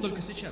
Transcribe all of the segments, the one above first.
только сейчас.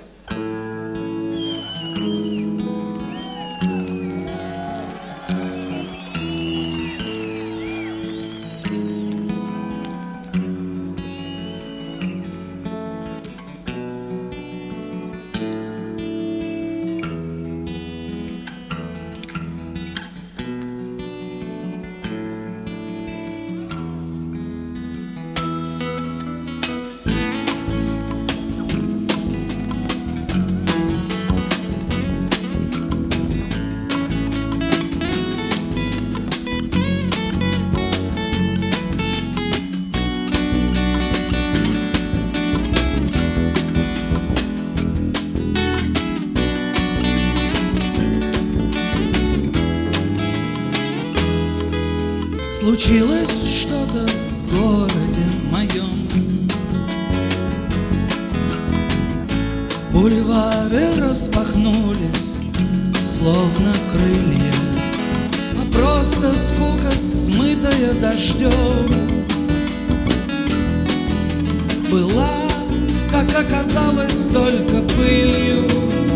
Случилось что-то в городе моем. Бульвары распахнулись, словно крылья, а просто скука, смытая дождем, была, как оказалось, только пылью.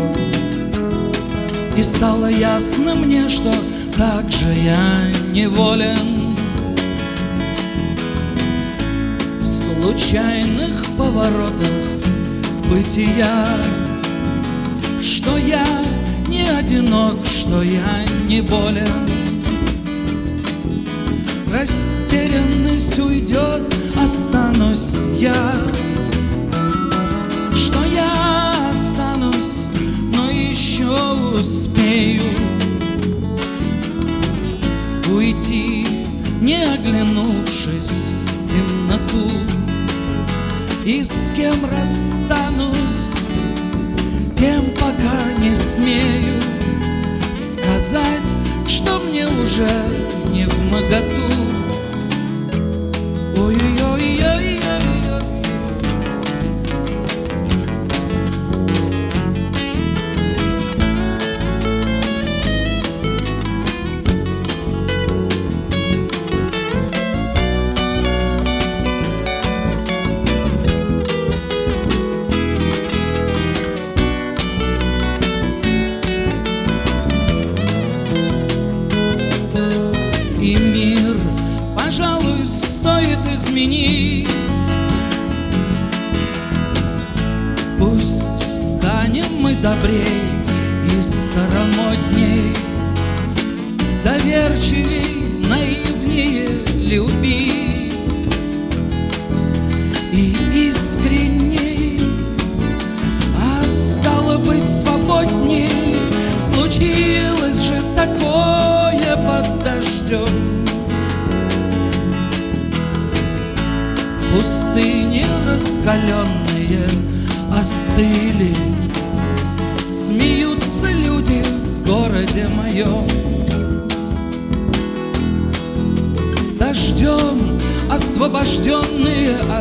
И стало ясно мне, что так же я неволен в случайных поворотах бытия, что я не одинок, что я не болен. Растерянность уйдет, останусь я, что я останусь, но еще успею уйти, не оглянувшись в темноту. И с кем расстанусь, тем пока не смею сказать, что мне уже не вмоготу. Ой-ой-ой-ой-ой. И мир, пожалуй, стоит изменить. Пусть станем мы добрей и старомодней, доверчивей, наивнее любить и искренней, а стало быть свободней. Случилось же такое под дождем. Пустыни раскаленные остыли, смеются люди в городе моем. Дождем освобожденные